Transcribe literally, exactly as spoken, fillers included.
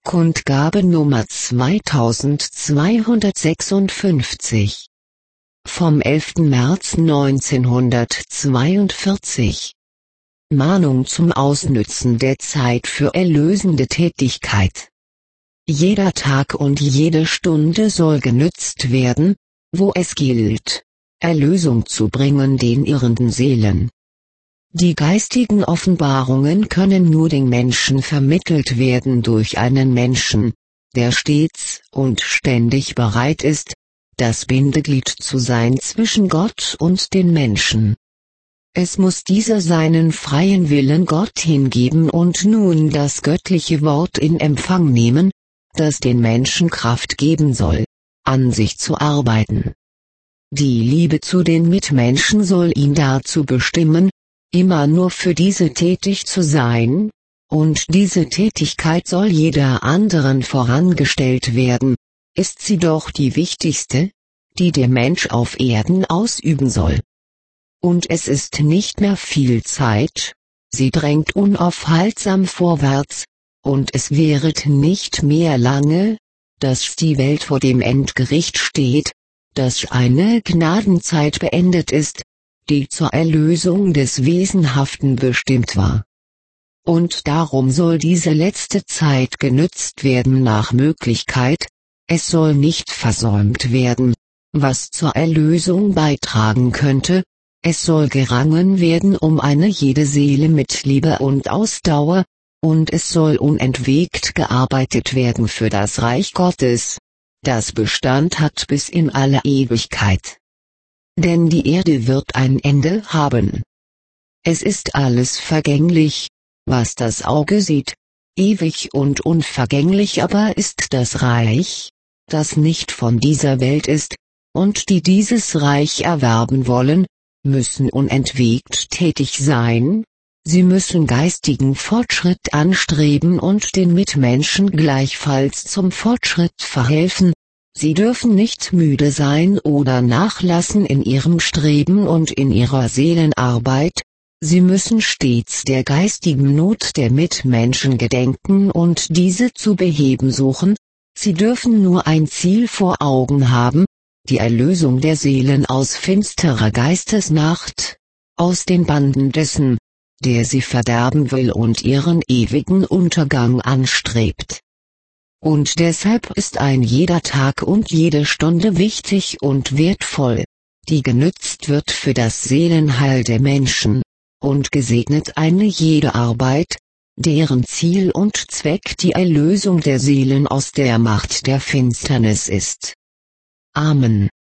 Kundgabe Nummer zweitausendzweihundertsechsundfünfzig. Vom elften März neunzehnhundertzweiundvierzig. Mahnung zum Ausnützen der Zeit für erlösende Tätigkeit. Jeder Tag und jede Stunde soll genützt werden, wo es gilt, Erlösung zu bringen den irrenden Seelen. Die geistigen Offenbarungen können nur den Menschen vermittelt werden durch einen Menschen, der stets und ständig bereit ist, das Bindeglied zu sein zwischen Gott und den Menschen. Es muss dieser seinen freien Willen Gott hingeben und nun das göttliche Wort in Empfang nehmen, das den Menschen Kraft geben soll, an sich zu arbeiten. Die Liebe zu den Mitmenschen soll ihn dazu bestimmen, immer nur für diese tätig zu sein, und diese Tätigkeit soll jeder anderen vorangestellt werden, ist sie doch die wichtigste, die der Mensch auf Erden ausüben soll. Und es ist nicht mehr viel Zeit, sie drängt unaufhaltsam vorwärts, und es währet nicht mehr lange, dass die Welt vor dem Endgericht steht, dass eine Gnadenzeit beendet ist, die zur Erlösung des Wesenhaften bestimmt war. Und darum soll diese letzte Zeit genützt werden nach Möglichkeit, es soll nicht versäumt werden, was zur Erlösung beitragen könnte, es soll gerangen werden um eine jede Seele mit Liebe und Ausdauer, und es soll unentwegt gearbeitet werden für das Reich Gottes, das Bestand hat bis in alle Ewigkeit. Denn die Erde wird ein Ende haben. Es ist alles vergänglich, was das Auge sieht, ewig und unvergänglich aber ist das Reich, das nicht von dieser Welt ist, und die dieses Reich erwerben wollen, müssen unentwegt tätig sein, sie müssen geistigen Fortschritt anstreben und den Mitmenschen gleichfalls zum Fortschritt verhelfen. Sie dürfen nicht müde sein oder nachlassen in ihrem Streben und in ihrer Seelenarbeit, sie müssen stets der geistigen Not der Mitmenschen gedenken und diese zu beheben suchen, sie dürfen nur ein Ziel vor Augen haben, die Erlösung der Seelen aus finsterer Geistesnacht, aus den Banden dessen, der sie verderben will und ihren ewigen Untergang anstrebt. Und deshalb ist ein jeder Tag und jede Stunde wichtig und wertvoll, die genützt wird für das Seelenheil der Menschen, und gesegnet eine jede Arbeit, deren Ziel und Zweck die Erlösung der Seelen aus der Macht der Finsternis ist. Amen.